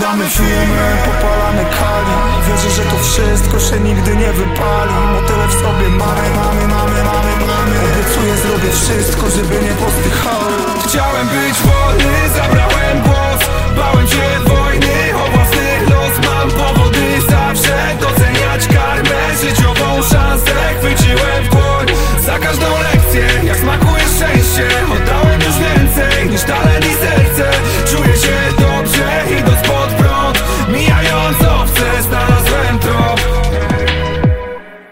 Oglądamy filmy, popalamy kali. Wierzę, że to wszystko się nigdy nie wypali. Motyle w sobie mamy. Obiecuję, zrobię wszystko,